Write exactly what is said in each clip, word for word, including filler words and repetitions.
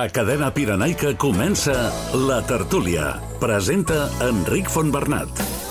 A Cadena Pirenaica comença La Tertúlia. Presenta Enric Fontbernat.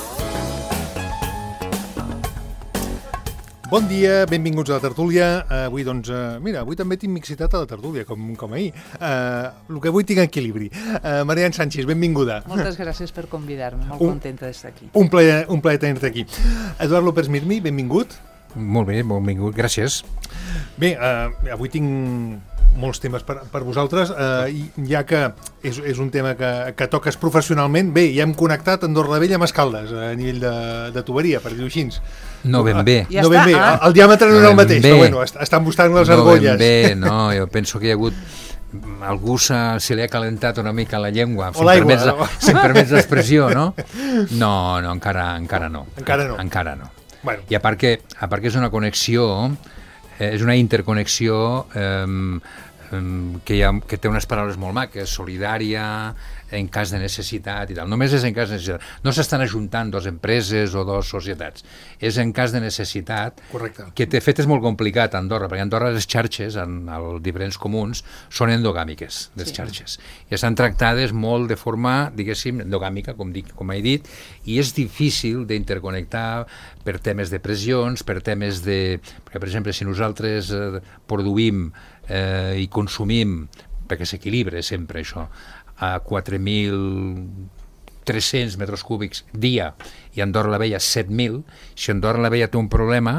Bon dia, benvinguts a La Tertúlia. Uh, avui, doncs, uh, mira, avui també tinc mixitat a La Tertúlia, com, com ahir. Uh, el que avui tinc equilibri. Uh, Marian Sánchez, benvinguda. Moltes gràcies per convidar-me, molt un, contenta d'estar aquí. Un plaer, un plaer tenir-te aquí. Eduard López Mirmi, benvingut. Molt bé, benvingut, gràcies. Bé, uh, avui tinc molts temes per, per vosaltres, uh, ja que és, és un tema que, que toques professionalment. Bé, ja hem connectat Andorra la Vella amb Escaldes, a nivell de, de tuberia, per dir-ho així. No ben bé. Ja no ben bé, ah. el diàmetre no, no era el mateix, bé. Però bueno, est estan buscant les no argolles. No ben bé, no, jo penso que hi ha hagut... Algú se, se li ha calentat una mica la llengua, o l'aigua, no? Si em permets l'expressió, no? No, no, encara, encara no. Encara no. Encara no. Bueno. I a part que, a part que és una connexió, eh, és una interconnexió eh, que, hi ha, que té unes paraules molt maques, solidària, en cas de necessitat i tal. Només és en cas de necessitat. No s'estan ajuntant dues empreses o dues societats. És en cas de necessitat. Correcte. Que de fet és molt complicat a Andorra, perquè a Andorra les xarxes, en els diferents comuns, són endogàmiques, les sí. xarxes. I estan tractades molt de forma, diguéssim, endogàmica, com, dic, com he dit, i és difícil d'interconnectar per temes de pressions, per temes de... Perquè, per exemple, si nosaltres eh, produïm eh, i consumim, perquè s'equilibra sempre això, a quatre mil tres-cents metres cúbics dia i Andorra la Vella set mil, si Andorra la Vella té un problema,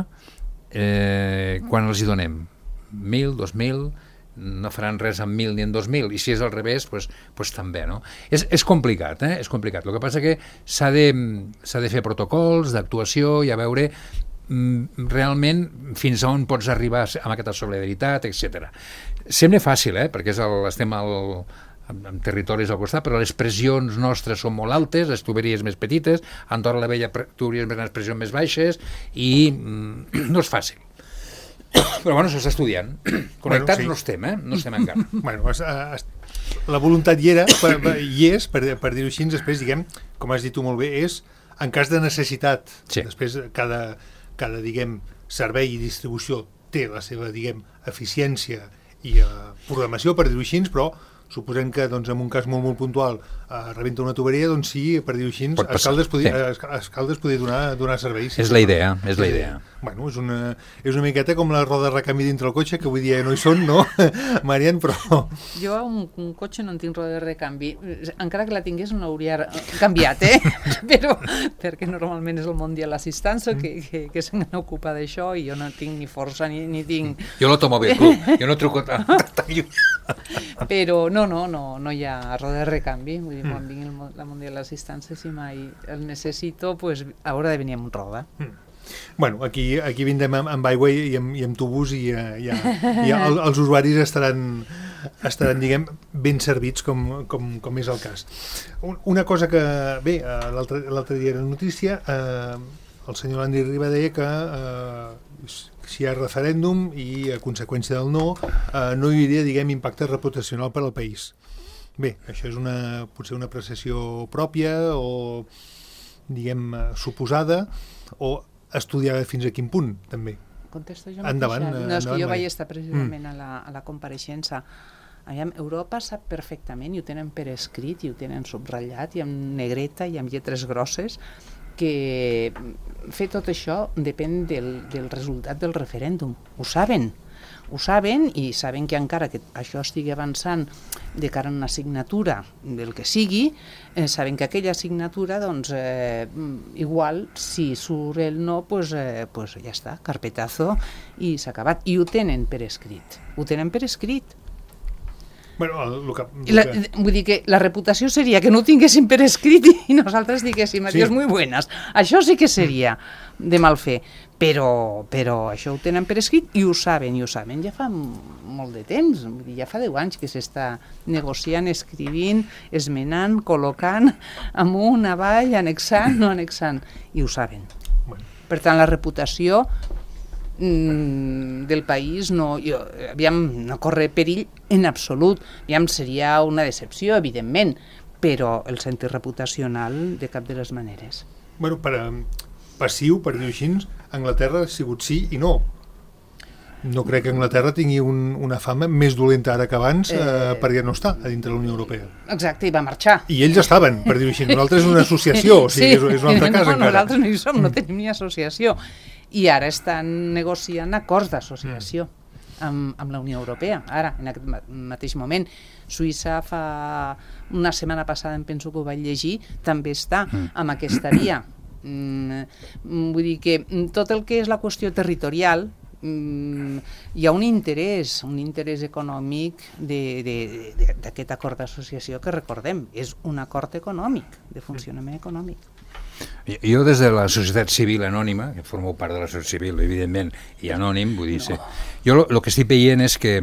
eh, quan els hi donem? mil, dos mil, no faran res amb mil ni en dos mil, i si és al revés, pues, pues també, no? És, és complicat, eh? És complicat. El que passa que s'ha de, s'ha de fer protocols d'actuació i a veure mm, realment fins a on pots arribar amb aquesta solidaritat, etcètera. Sembla fàcil, eh? Perquè és el, estem al... amb, amb territoris al costat, però les pressions nostres són molt altes, les tuberies més petites, a Andorra la Vella tuberies més grans, pressions més baixes, i mm, no és fàcil. Però bueno, s'està estudiant. Connectats bueno, sí. no estem, eh? No estem encara. Bueno, es, es, la voluntat hi era, per, per, hi és, per, per dir-ho així, després, diguem, com has dit tu molt bé, és en cas de necessitat. Sí. Després, cada, cada, diguem, servei i distribució té la seva, diguem, eficiència i uh, programació, per dir-ho així, però suposem que doncs, en un cas molt molt puntual eh, rebenta una tuberia, doncs sí, per dir-ho així, Escaldes podria, sí. Escaldes podria donar, donar serveis. És la idea, és la idea. Bueno, és una, és una miqueta com la roda de recanvi dintre el cotxe, que avui dia no hi són, no, Marian, però... Jo un, un cotxe no en tinc roda de recanvi. Encara que la tingués no l'hauria canviat, eh? Però, perquè normalment és el Mundial Assistance que, que, que se n'ocupa d'això i jo no tinc ni força ni, ni tinc... Jo l'automòbil club, jo no truco tan lluny. Però no, no, no, no hi ha roda de recanvi. Vull dir, mm. quan vingui el, la Mundial Assistance, si mai el necessito, pues haurà de venir amb roda. Mm. Bueno, aquí, aquí vindrem amb, amb aigua i amb, i amb tubos i ja, ja, ja el, els usuaris estaran, estaran diguem, ben servits com, com, com és el cas. Una cosa que, bé, l'altre dia era notícia, eh, el senyor Landry Riba deia que eh, si hi ha referèndum i a conseqüència del no, eh, no hi hauria, diguem, impacte reputacional per al país. Bé, això és una, potser una apreciació pròpia o, diguem, suposada, o estudiar fins a quin punt, també. Contesto jo endavant, mateixa. No, és que jo vaig estar precisament mm. a, la, a la compareixença. Aviam, Europa sap perfectament, i ho tenen per escrit, i ho tenen subratllat, i amb negreta, i amb lletres grosses, que fer tot això depèn del, del resultat del referèndum. Ho saben. Ho saben i saben que encara que això estigui avançant de cara a una signatura del que sigui, eh, saben que aquella signatura, doncs, eh, igual, si surt el no, pues, eh, pues ja està, carpetazo, i s'ha acabat. I ho tenen per escrit. Ho tenen per escrit. Bueno, el, el que, el la, que... Vull dir que la reputació seria que no ho tinguéssim per escrit i nosaltres diguéssim, adiós, sí. muy buenas. Això sí que seria de mal fer. Però, però això ho tenen per escrit i ho saben, i ho saben ja fa molt de temps, vull dir, ja fa deu anys que s'està negociant, escrivint, esmenant, col·locant amunt, avall, annexant, no annexant, i ho saben. Bueno. Per tant, la reputació mm, del país no, jo, aviam, no corre perill en absolut, aviam, seria una decepció, evidentment, però el sentit reputacional de cap de les maneres. Bueno, per... passiu, per dir-ho així, Anglaterra ha sigut sí i no. No crec que Anglaterra tingui un, una fama més dolenta ara que abans eh, eh, perquè no està a dintre de la Unió Europea. Exacte, i va marxar. I ells estaven, per dir-ho així. Nosaltres és una associació, o sigui, sí, és, és un altre no, cas encara. Nosaltres no hi som, no tenim ni associació. I ara estan negociant acords d'associació amb, amb la Unió Europea. Ara, en aquest mateix moment, Suïssa fa una setmana passada, em penso que ho vaig llegir, també està amb aquesta via. Mm, vull dir que tot el que és la qüestió territorial, Mm, hi ha un interès, un interès econòmic d'aquest acord d'associació que recordem, és un acord econòmic, de funcionament econòmic. Jo des de la societat civil anònima, que formo part de la societat civil, evidentment, i anònim, vull dir, no. Jo el que estic veient és que,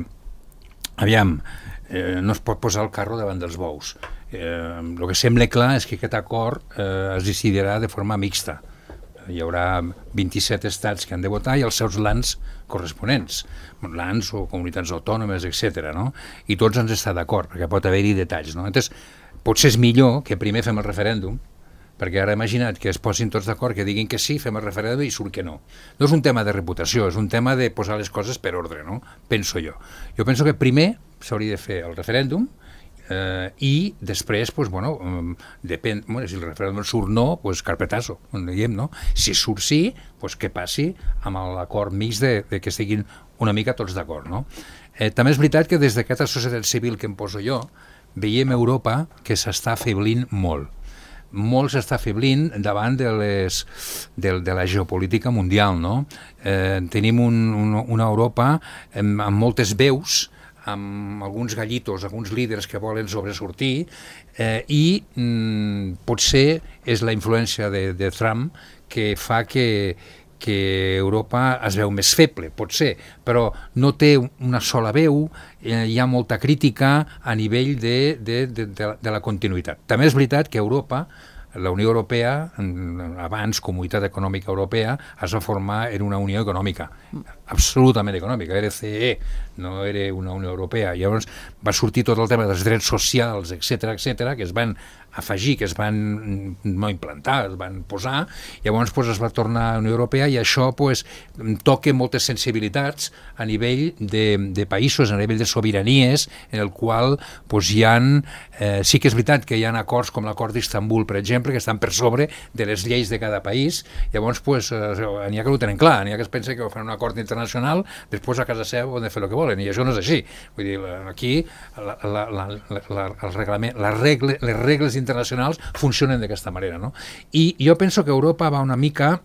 aviam, eh, no es pot posar el carro davant dels bous. Eh, el que sembla clar és que aquest acord eh, es decidirà de forma mixta. Hi haurà vint-i-set estats que han de votar i els seus lands corresponents, lands o comunitats autònomes, etcètera, no? I tots han d'estar d'acord, perquè pot haver-hi detalls, no? Llavors, potser és millor que primer fem el referèndum, perquè ara imagina't que es posin tots d'acord, que diguin que sí, fem el referèndum i surt que no. No és un tema de reputació, és un tema de posar les coses per ordre, no? Penso jo. Jo penso que primer s'hauria de fer el referèndum, Uh, i després, pues, bueno, um, depèn, bueno, si el referèndum surt no, pues carpetazo, diguem, no? Si surt sí, pues què passi amb l'acord mix de, de que estiguin una mica tots d'acord, no? Eh, també és veritat que des d'aquesta societat civil que em poso jo, veiem Europa que s'està afeblint molt. Molt s'està afeblint davant de, les, de, de la geopolítica mundial, no? Eh, tenim un, un, una Europa amb, amb moltes veus, amb alguns gallitos, alguns líders que volen sobresortir, eh, i mm, potser és la influència de, de Trump que fa que, que Europa es veu més feble, pot ser, però no té una sola veu, eh, hi ha molta crítica a nivell de, de, de, de, de la continuïtat. També és veritat que Europa, la Unió Europea, abans Comunitat Econòmica Europea, es va formar en una unió econòmica, absolutament econòmica, era C E, no era una Unió Europea. Llavors va sortir tot el tema dels drets socials, etcètera, etcètera, que es van afegir, que es van no implantar, es van posar, llavors pues, es va tornar a la Unió Europea i això pues, toca moltes sensibilitats a nivell de, de països, a nivell de sobiranies, en el qual pues, hi ha, eh, sí que és veritat que hi ha acords com l'acord d'Istanbul, per exemple, que estan per sobre de les lleis de cada país, llavors pues, eh, n'hi ha que ho tenen clar, n'hi ha que es pensa que fan un acord internacional, després a casa seva han de fer el que volen, i això no és així. Vull dir, aquí la, la, la, la, el reglament, la regle, les regles internacionals funcionen d'aquesta manera, no? I jo penso que Europa va una mica,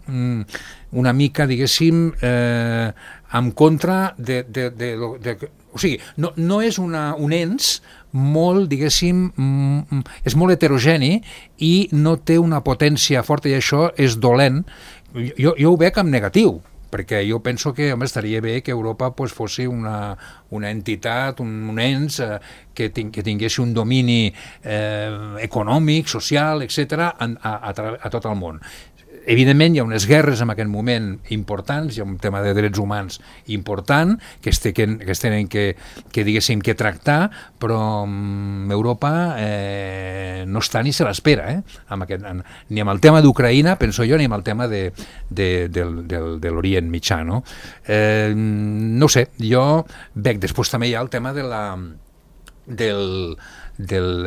una mica, diguéssim, eh, en contra de... de, de, de, de o sigui, no, no és una, un ens molt, diguéssim, és molt heterogeni i no té una potència forta i això és dolent. Jo, jo ho veig amb negatiu, perquè jo penso que home, estaria bé que Europa pues, fos una, una entitat, un, un ens eh, que, ting, que tingués un domini eh, econòmic, social, etcètera, a, a, a, a tot el món. Evidentment hi ha unes guerres en aquest moment importants, hi ha un tema de drets humans important que es, que, que es tenen que, que, diguéssim, que tractar, però um, Europa eh, no està ni se l'espera, eh? Amb aquest, en, ni amb el tema d'Ucraïna, penso jo, ni amb el tema de, de, de, de, de l'Orient Mitjà, no? Eh, no sé, jo veig, després també hi ha el tema de la, del... del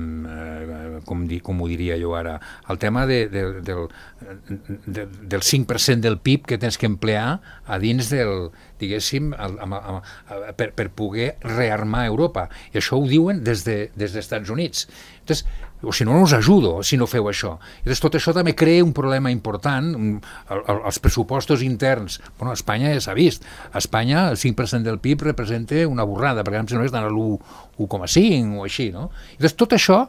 eh, com, di, com ho diria jo ara, el tema de, de, del, de, del cinc per cent del P I B que tens que emplear a dins del, diguéssim, el, amb, amb, per, per poder rearmar Europa. I això ho diuen des de, des dels Estats Units. Entonces, o si no, no us ajudo si no feu això. I tot això també crea un problema important. El, el, els pressupostos interns, bueno, a Espanya ja s'ha vist, a Espanya el cinc per cent del P I B representa una borrada, perquè em sembla que estan a l'u coma cinc o així, no? I doncs tot això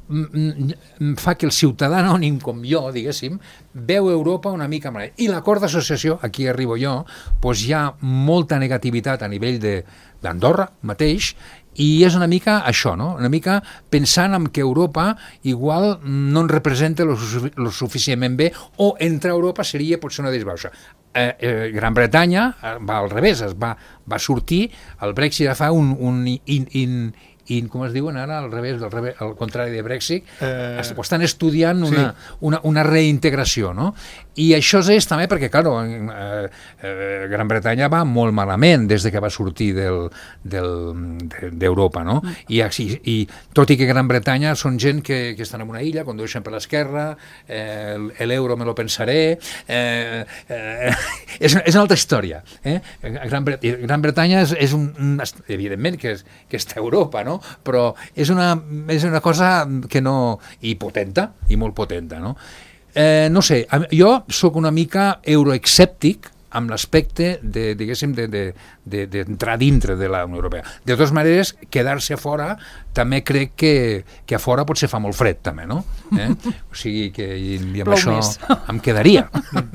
fa que el ciutadà anònim com jo, diguéssim, veu Europa una mica manera. I l'acord d'associació, aquí arribo jo, doncs hi ha molta negativitat a nivell d'Andorra mateix, i és una mica això, no? Una mica pensant en que Europa igual no en representa lo, lo suficientment bé, o entre Europa seria potser una disbauxa. Eh, eh, Gran Bretanya va al revés, es va, va sortir, el Brexit fa un, un in, in, i com es diuen ara, al revés, al, revés, al contrari de Brexit, Eh... ho estan estudiant una, sí. una, una reintegració, no? I això és també perquè, clar, eh, eh, Gran Bretanya va molt malament des de que va sortir del, del, d'Europa, no? I, i, i tot i que Gran Bretanya són gent que, que estan en una illa, condueixen per l'esquerra, eh, l'euro me lo pensaré, eh, eh, és, és una altra història. Eh? Gran, Bre Gran Bretanya és, és un, evidentment que, és, que està a Europa, no? Però és una, és una cosa que no... i potenta, i molt potenta, no? Eh, no sé, jo sóc una mica euroescèptic amb l'aspecte de, diguéssim, d'entrar de, de, dintre de la Unió Europea. De totes maneres, quedar-se a fora també crec que, que a fora potser fa molt fred, també, no? Eh? O sigui que i, i amb Plou això més. em quedaria.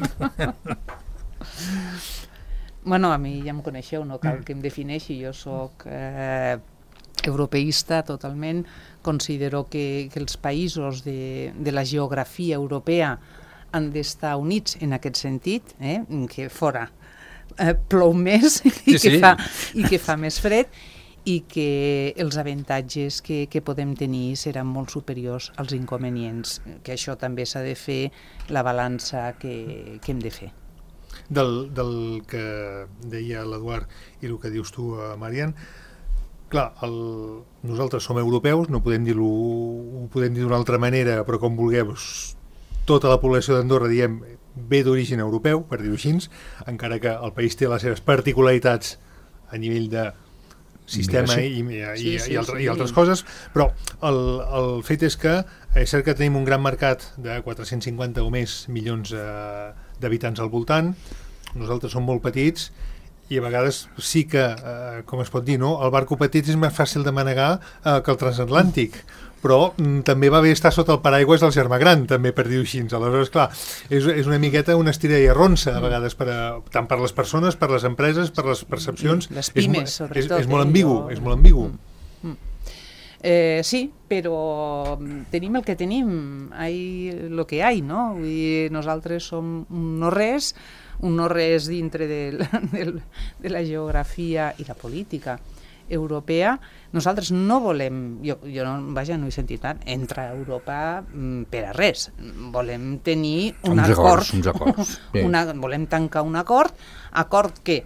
Bueno, a mi ja em coneixeu, no cal que em defineixi, jo sóc eh, europeista totalment, considero que, que els països de, de la geografia europea han d'estar units en aquest sentit, eh, que fora eh, plou més i, Sí, sí. que fa, i que fa més fred, i que els avantatges que, que podem tenir seran molt superiors als inconvenients, que això també s'ha de fer la balança que, que hem de fer. Del, del que deia l'Eduard i el que dius tu, Marian, clar, el, nosaltres som europeus, no podem dir-ho, ho podem dir d'una altra manera, però com vulgueu, tota la població d'Andorra, diem, ve d'origen europeu, per dir-ho així, encara que el país té les seves particularitats a nivell de sistema i, i, Sí, i, sí, i, altre, sí. i altres coses, però el, el fet és que és cert que tenim un gran mercat de quatre-cents cinquanta o més milions eh, d'habitants al voltant, nosaltres som molt petits i a vegades sí que, eh, com es pot dir, no? El barco petit és més fàcil de manegar eh, que el transatlàntic, però mm, també va bé estar sota el paraigües del germà gran, també, per dir-ho així. Aleshores, clar, és, és una miqueta una estira i arronsa, a vegades, per a, tant per les persones, per les empreses, per les percepcions. Les pimes, és, sobretot. És, és molt eh, ambigu, jo- és molt ambigu. Mm. Eh, sí, però tenim el que tenim, hay lo que hay, no? Vull dir, nosaltres som un no res, un no res dintre del, del, de la geografia i la política europea. Nosaltres no volem, jo, jo no, vaja, no he sentit tant, entrar a Europa mm, per a res. Volem tenir un Uns acord, acords, uns acords, sí. una, volem tancar un acord, acord que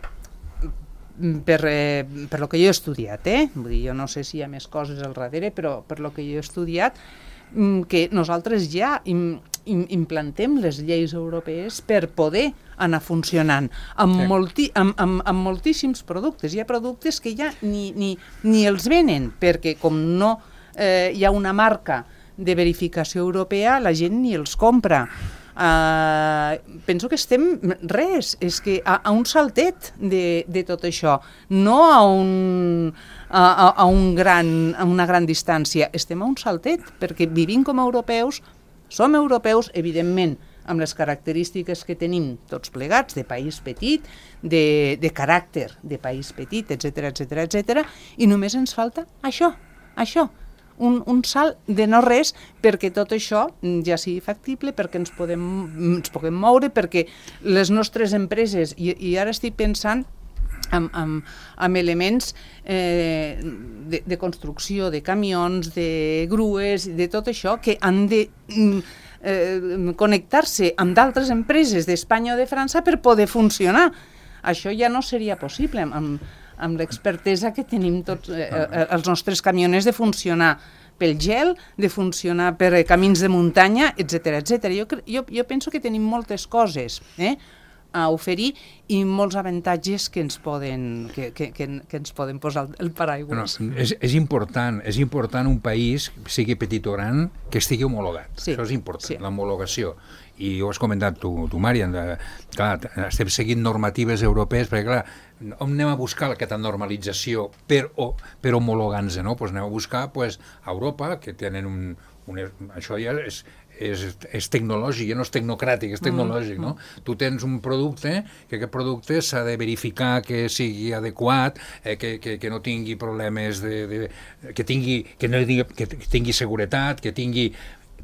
per, eh, per lo que jo he estudiat, eh? Vull dir, jo no sé si hi ha més coses al darrere, però per lo que jo he estudiat, mm, que nosaltres ja im, im, implantem les lleis europees per poder anar funcionant amb, Sí. molti, amb, amb, amb moltíssims productes. Hi ha productes que ja ni, ni, ni els venen, perquè com no eh, hi ha una marca de verificació europea, la gent ni els compra. Uh, penso que estem res, és que a, a un saltet de, de tot això, no a, un, a, a, a, un gran, a una gran distància, estem a un saltet, perquè vivim com a europeus, som europeus, evidentment, amb les característiques que tenim tots plegats, de país petit, de, de caràcter de país petit, etcètera, etcètera, etcètera, i només ens falta això, això, Un, un salt de no res perquè tot això ja sigui factible, perquè ens, podem, ens puguem moure, perquè les nostres empreses, i, i ara estic pensant amb, amb, amb elements eh, de, de construcció, de camions, de grues, de tot això, que han de eh, connectar-se amb d'altres empreses d'Espanya o de França per poder funcionar. Això ja no seria possible amb, amb l'expertesa que tenim tots eh, eh, els nostres camioners de funcionar pel gel, de funcionar per eh, camins de muntanya, etcètera, etcètera. Jo, cre- jo, jo penso que tenim moltes coses eh, a oferir i molts avantatges que ens poden, que, que, que, que ens poden posar el paraigües. No, és, és important, és important un país, sigui petit o gran, que estigui homologat. Sí, Això és important, sí. l'homologació. I ho has comentat tu, tu Marian, de, clar, estem seguint normatives europees, perquè clar, on anem a buscar aquesta normalització per, o, per homologar-nos, no? Pues anem a buscar pues, a Europa, que tenen un... un això ja és, és, és tecnològic, ja no és tecnocràtic, és tecnològic, no? Tu tens un producte, que aquest producte s'ha de verificar que sigui adequat, eh, que, que, que no tingui problemes de... de que tingui, que no tingui, que tingui seguretat, que tingui...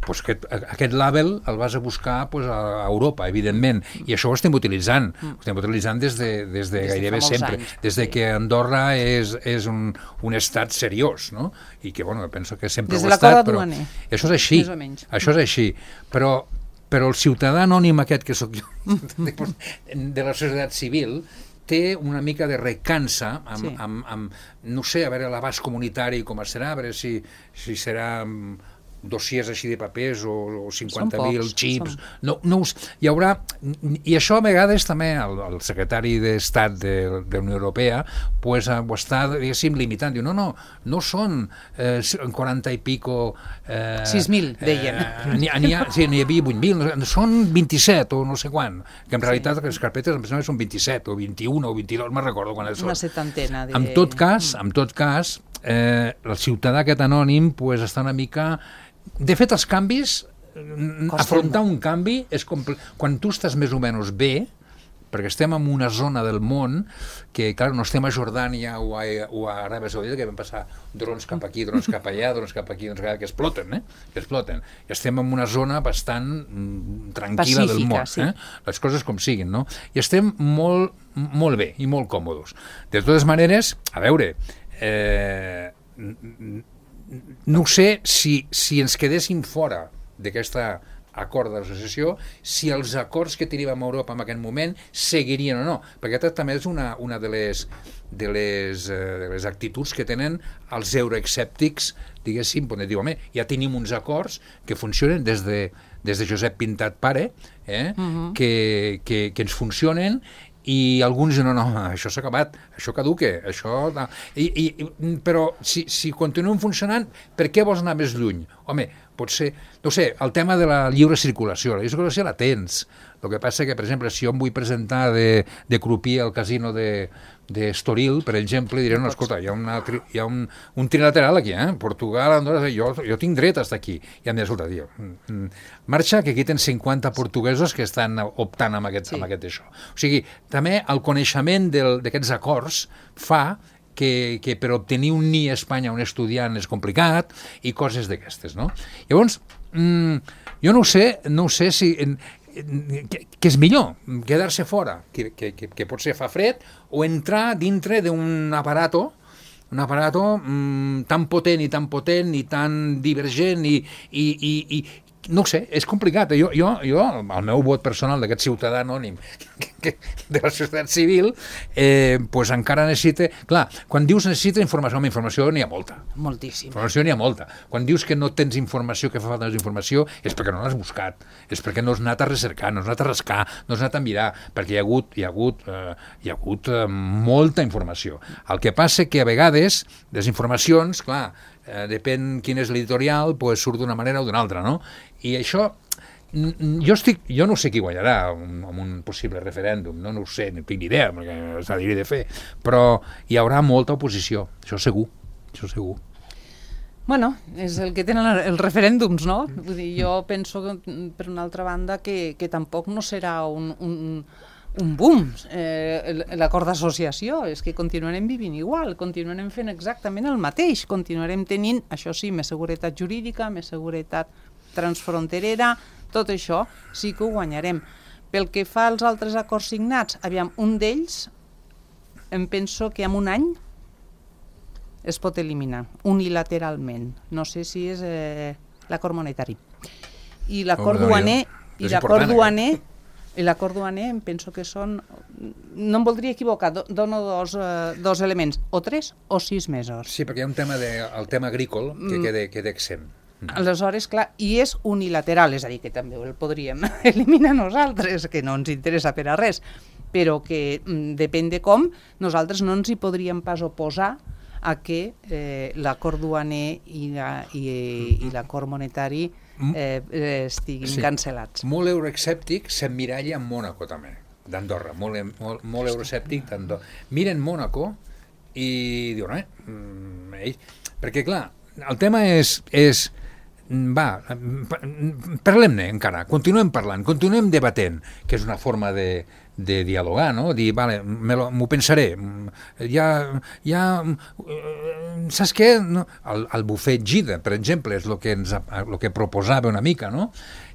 pues aquest, aquest label el vas a buscar pues, a Europa, evidentment, i això ho estem utilitzant, ho estem utilitzant des de, des de Des de gairebé fa molts sempre, anys, des de sí. que Andorra és, és un, un estat seriós, no? I que, bueno, penso que sempre Des ho de ha estat, l'acord però aduaner, això és així, més o menys. això és així, però, però el ciutadà anònim aquest que sóc jo, de la societat civil, té una mica de recança amb, Sí. amb, amb, no sé, a veure l'abast comunitari com serà, a veure si, si serà dossiers així de papers o, o cinquanta mil pocs, xips. són- No, no us, hi haurà, i això a vegades també el, el secretari d'Estat de, de la Unió Europea pues, ho està, diguéssim, limitant. Diu, no, no, no són eh, quaranta i pico... Eh, sis mil, deien. Eh, n'hi, n'hi ha, sí, n'hi havia vuit mil, són vint-i-set o no sé quan, que en realitat sí. les carpetes em sembla que són vint-i-set o vint-i-un o vint-i-dos, me'n recordo quan són. Una setantena de... En tot cas, en tot cas, eh, el ciutadà aquest anònim pues, està una mica... De fet, els canvis, Costen afrontar un canvi, és compl... quan tu estàs més o menys bé, perquè estem en una zona del món que, clar, no estem a Jordània o a, o a Aràbia Saudita, que vam passar drons cap aquí, drons cap allà, drons cap aquí, drons cap allà, que exploten, eh? Que exploten. I estem en una zona bastant mm, tranquil·la Pacífica, del món, sí. eh? Les coses com siguin, no? I estem molt, molt bé i molt còmodes. De totes maneres, a veure, eh, no sé si, si ens quedéssim fora d'aquesta acord d'associació, si els acords que teníem amb Europa en aquest moment seguirien o no, perquè aquesta també és una, una de les de les, eh, de les actituds que tenen els euroescèptics, diguéssim, on diu, home, ja tenim uns acords que funcionen des de, des de Josep Pintat pare, eh, uh-huh. que, que, que ens funcionen, i alguns diuen, no, no, això s'ha acabat, això caduque, això... I, i, però si, si continuen funcionant, per què vols anar més lluny? Home, potser, no sé, el tema de la lliure circulació, la lliure circulació la tens. El que passa que, per exemple, si jo em vull presentar de, de crupier al casino de, de Estoril, per exemple, diré, no, escolta, hi ha, una, hi ha un, un trilateral aquí, eh? Portugal, Andorra, jo, jo tinc dret a estar aquí. I em diuen, escolta, tio, marxa, que aquí tens cinquanta portuguesos que estan optant amb aquest, sí. amb aquest això. O sigui, també el coneixement d'aquests acords fa que, que per obtenir un ni a Espanya a un estudiant és complicat i coses d'aquestes, no? Llavors, mmm, jo no ho sé, no ho sé si... Que, que és millor quedar-se fora, que, que, que, que potser fa fred, o entrar dintre d'un aparato un aparato mmm, tan potent i tan potent i tan divergent i, i, i, i no ho sé, és complicat. Jo, jo, jo el meu vot personal d'aquest ciutadà anònim de la societat civil, eh, pues encara necessita... Clar, quan dius necessita informació, home, informació n'hi ha molta. Moltíssima. Informació n'hi ha molta. Quan dius que no tens informació, que fa falta més informació, és perquè no l'has buscat, és perquè no has anat a recercar, no has anat a rascar, no has anat a mirar, perquè hi ha hagut, hi ha hagut, eh, hi ha hagut eh, molta informació. El que passa que a vegades les informacions, clar, eh, depèn quin és l'editorial, pues surt d'una manera o d'una altra, no? I això, jo estic, jo no sé qui guanyarà en un, un possible referèndum, no, no ho sé, no tinc ni idea, perquè s'ha de dir de fer, però hi haurà molta oposició, això segur, això segur. Bueno, és el que tenen els referèndums, no? Vull dir, jo penso, que, per una altra banda, que, que tampoc no serà un, un, un boom eh, l'acord d'associació, és que continuarem vivint igual, continuarem fent exactament el mateix, continuarem tenint, això sí, més seguretat jurídica, més seguretat transfronterera, tot això sí que ho guanyarem. Pel que fa als altres acords signats, aviam, un d'ells em penso que en un any es pot eliminar, unilateralment. No sé si és eh, l'acord monetari. I l'acord oh, duaner, i i l'acord duaner, i l'acord duaner em penso que són, no em voldria equivocar, do, dono dos, eh, dos elements, o tres o sis mesos. Sí, perquè hi ha un tema, de, el tema agrícola que Mm. queda, queda exempt. Aleshores, clar, i és unilateral, és a dir, que també el podríem eliminar nosaltres, que no ens interessa per a res, però que mm, depèn de com, nosaltres no ens hi podríem pas oposar a que eh, l'acord duaner i, la, i, i l'acord monetari eh, eh, estiguin Sí. cancel·lats. Molt euroescèptic s'emmiralla en Mònaco també, d'Andorra, molt, molt, molt euroescèptic d'Andorra. Miren Mònaco i diuen, eh, mm, ell, perquè clar, el tema és, és va, parlem-ne encara, continuem parlant, continuem debatent, que és una forma de, de dialogar, no? Dir, vale, m'ho pensaré, ja, ja, saps què? No? El, el bufet Gida, per exemple, és el que, ens, el que proposava una mica, no?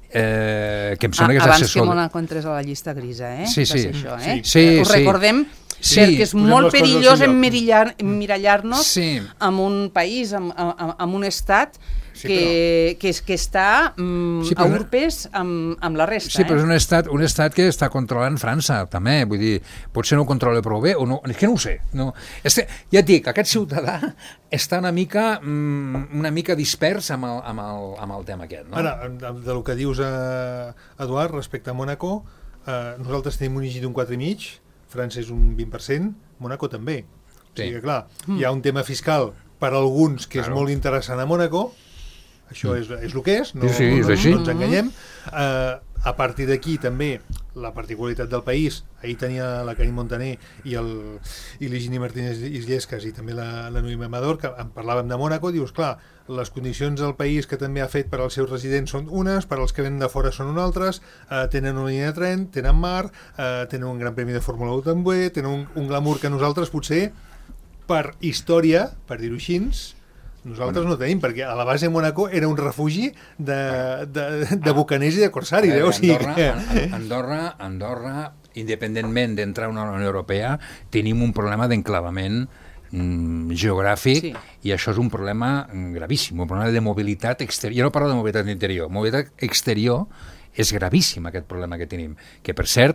Eh, que em sembla que és abans assessor... que Mónaco entrés a la llista grisa, eh? Sí, sí. Això, eh? Sí, Ho sí. recordem, sí. perquè és Posem molt les coses al perillós seu lloc. emmirallar- emmirallar-nos Sí. en un país, en, en, en un estat Sí, que, però- que, és, que està mm, Sí, però a no- urpes amb, amb la resta. Sí, però és eh? un estat, un estat que està controlant França, també. Vull dir, potser no ho controla prou bé, o no, és que no ho sé. No. És que, ja et dic, aquest ciutadà està una mica, mm, una mica dispers amb el, amb el, amb el tema aquest. No? Ara, del que dius, eh, Eduard, respecte a Mònaco, eh, nosaltres tenim un I G I d'un quatre i mig, França és un vint per cent, Mònaco també. O sigui que, clar, hi ha un tema fiscal per alguns que és Claro. molt interessant a Mònaco, això és, és el que és, no, Sí, sí, és no, així. no ens enganyem. Eh, a partir d'aquí també la particularitat del país, ahir tenia la Karim Montaner i el- i l'Higini Martínez Illescas i també la, la Noemí Amador, que en parlàvem de Mònaco, dius, clar, les condicions del país que també ha fet per als seus residents són unes, per als que venen de fora són unes altres, eh, tenen una línia de tren, tenen mar, eh, tenen un gran premi de Fórmula un també, tenen un, un glamour que nosaltres potser per història, per dir-ho així, nosaltres no tenim, perquè a la base de Mónaco era un refugi de, de, de bucaners i de corsaris, eh? O sigui Andorra, que... Andorra, Andorra, independentment d'entrar a una Unió Europea, tenim un problema d'enclavament mm, geogràfic, Sí. i això és un problema mm, gravíssim, un problema de mobilitat exterior. Jo no parlo de mobilitat interior, mobilitat exterior és gravíssim aquest problema que tenim, que per cert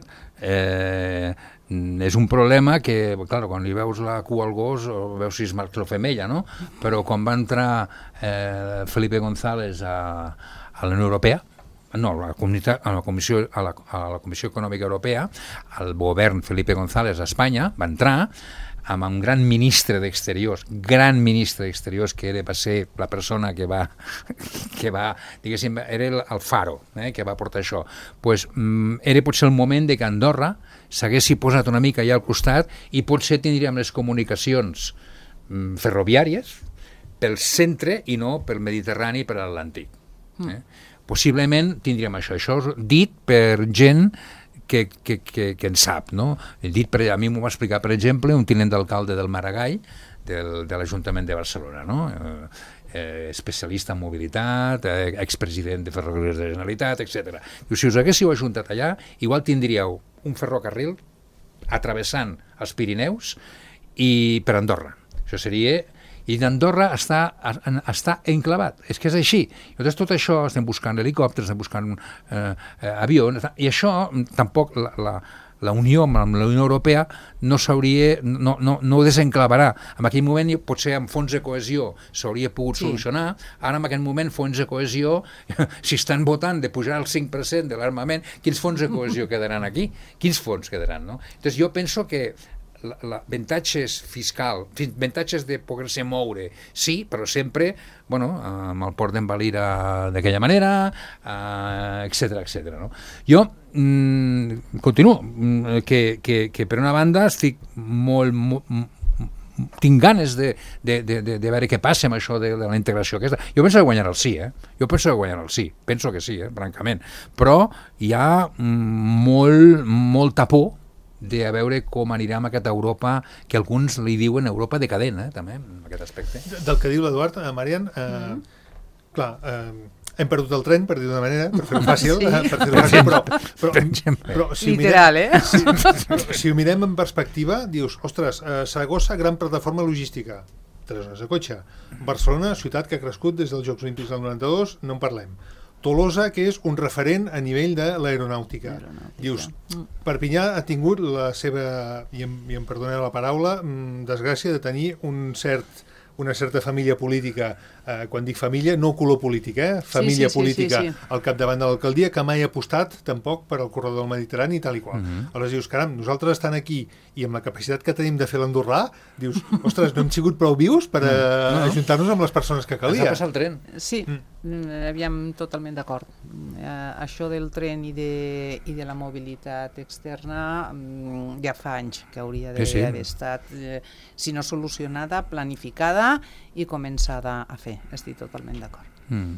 eh, és un problema que, clar, quan li veus la cua al gos o veus si és macho o femella, no? Però quan va entrar eh, Felipe González a, a la Unió Europea, no, a la, comunitat, a, la Comissió, a, la, a la Comissió Econòmica Europea, el govern Felipe González a Espanya va entrar amb un gran ministre d'Exteriors, gran ministre d'Exteriors, que era, va ser la persona que va, que va diguéssim, era el, el faro, eh, que va portar això. Pues, mm, era potser el moment de que Andorra s'haguessi posat una mica allà al costat i potser tindríem les comunicacions mm, ferroviàries pel centre i no pel Mediterrani i per l'Atlàntic. Eh? Possiblement tindríem això. Això és dit per gent que, que, que, que en sap, no? Dit per, a mi m'ho va explicar, per exemple, un tinent d'alcalde del Maragall, del, de l'Ajuntament de Barcelona, no? Eh, eh, especialista en mobilitat, eh, expresident de Ferrocarrils de la Generalitat, etcètera. Diu, si us haguéssiu ajuntat allà, igual tindríeu un ferrocarril atravessant els Pirineus i per Andorra. Això seria... I d'Andorra està, està enclavat, és que és així. I llavors tot això, estem buscant helicòpters, estem buscant eh, eh, avions, i això tampoc la, la, la Unió amb la Unió Europea no s'hauria, no, no, no ho desenclavarà. En aquell moment potser amb fons de cohesió s'hauria pogut Sí. solucionar, ara en aquest moment fons de cohesió, si estan votant de pujar el cinc per cent de l'armament, quins fons de cohesió quedaran aquí? Quins fons quedaran, no? Entonces jo penso que la, la, avantatges fiscal, avantatges de poder-se moure, sí, però sempre, bueno, amb el port d'en Valira d'aquella manera, eh, etcètera, etcètera, no? Jo mm, continuo, mm, que, que, que per una banda estic molt, molt tinc ganes de, de, de, de, de veure què passa amb això de, de la integració aquesta. Jo penso que guanyarà el sí, eh? Jo penso que guanyarà el sí, penso que sí, eh? Francament. Però hi ha mm, molt, molta por de a veure com anirà amb aquesta Europa, que alguns li diuen Europa decadent, eh, també, en aquest aspecte. Del que diu l'Eduard, eh, Marian, eh, mm. clar, eh, hem perdut el tren, per dir d'una manera, per fer-ho fàcil, Sí. eh, per fer-ho fàcil, però, però, Per exemple. però si ho Literal, mirem, eh? si, si ho mirem en perspectiva, dius, ostres, eh, Saragossa, gran plataforma logística, tres hores de cotxe. Barcelona, ciutat que ha crescut des dels Jocs Olímpics del noranta-dos, no en parlem. Tolosa, que és un referent a nivell de l'aeronàutica. Dius, Perpinyà ha tingut la seva, i em, i em perdoneu la paraula, mm, desgràcia de tenir un cert, una certa família política, eh, quan dic família, no color polític, eh? família sí, sí, política sí, sí. al capdavant de l'alcaldia, que mai ha apostat tampoc per al corredor del Mediterrani i tal i qual. Mhm. Aleshores dius, caram, nosaltres estant aquí i amb la capacitat que tenim de fer l'andorrà, dius, ostres, no hem sigut prou vius per eh, No, no. ajuntar-nos amb les persones que Ens ha calia. passat el tren. Sí, mm. aviam, totalment d'acord. Eh, això del tren i de, i de la mobilitat externa mm, ja fa anys que hauria d'haver Sí, sí. estat, eh, si no solucionada, planificada i començada a fer. Estic totalment d'acord. Mm.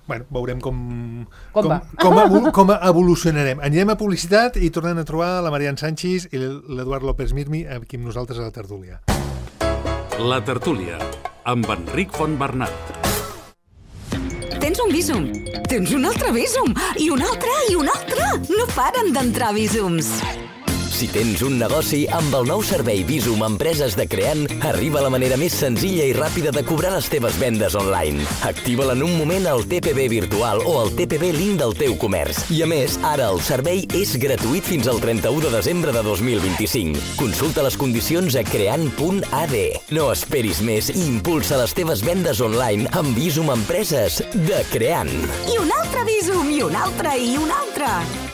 bueno, veurem com, Com com, va. com, evol com evolucionarem. Anirem a publicitat i tornem a trobar la Marian Sanchis i l'Eduard López Mirmi aquí amb nosaltres a la tertúlia. La tertúlia, amb Enric Fontbernat. Tens un Bizum, tens un altre Bizum, i un altre, i un altre. No paren d'entrar Bizums. Si tens un negoci, amb el nou servei Bizum Empreses de Creant, arriba la manera més senzilla i ràpida de cobrar les teves vendes online. Activa-la en un moment al T P B virtual o al T P B link del teu comerç. I a més, ara el servei és gratuït fins al trenta-u de desembre de dos mil vint-i-cinc. Consulta les condicions a creant punt a d. No esperis més i impulsa les teves vendes online amb Bizum Empreses de Creant. I un altre Bizum, i un altre, i un altre.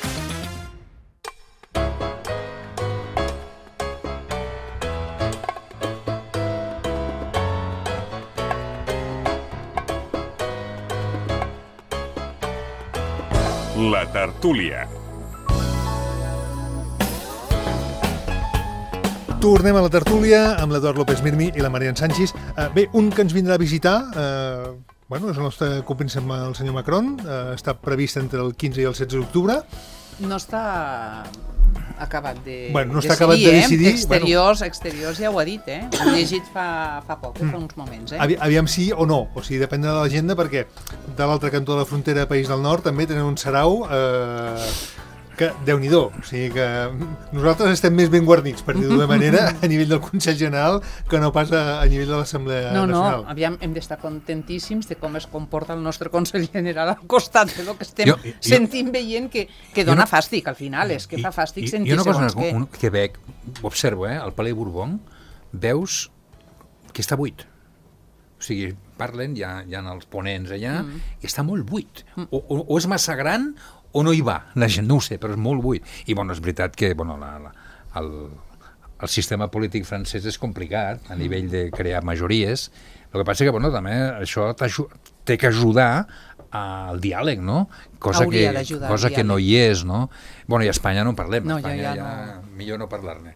La tertúlia. Tornem a la tertúlia amb l'Eduard López Mirmi i la Marian Sanchis. Uh, bé, un que ens vindrà a visitar, uh, bueno, és el nostre compinse amb el senyor Macron, uh, està previst entre el quinze i el setze d'octubre. No està acabat de Bueno, no està decidir, acabat de eh? decidir, Exteriors, bueno. exteriors ja ho ha dit, eh? Ho he llegit fa, fa poc, eh? fa uns moments, eh? Avi, aviam sí o no, o sigui, depèn de l'agenda, perquè de l'altre cantó de la frontera, País del Nord, també tenen un sarau eh, que, Déu-n'hi-do, o sigui que nosaltres estem més ben guarnits, per dir-ho d'una manera, a nivell del Consell General, que no pas a, a nivell de l'Assemblea No, no, Nacional. aviam, hem d'estar contentíssims de com es comporta el nostre Consell General al costat de lo que estem Jo- jo- sentint veient que, que dona no- fàstic, al final, és que fa fàstic I, sentir i una cosa segons què. un, que veig, observo, eh, al Palais Bourbon, veus que està buit. O sigui, parlen, hi ha, hi ha els ponents allà, mm. i està molt buit. O, o, o és massa gran o no hi va, la gent no ho sé, però és molt buit. I bueno, és veritat que bueno, la, la, el, el sistema polític francès és complicat a nivell de crear majories. El que passa que bueno, també això té que ajudar al diàleg, no? Cosa, Hauria que, d'ajudar cosa al que no hi és, no? Bueno, i a Espanya no en parlem, No, a Espanya ja, ja ja, no. millor no parlar-ne.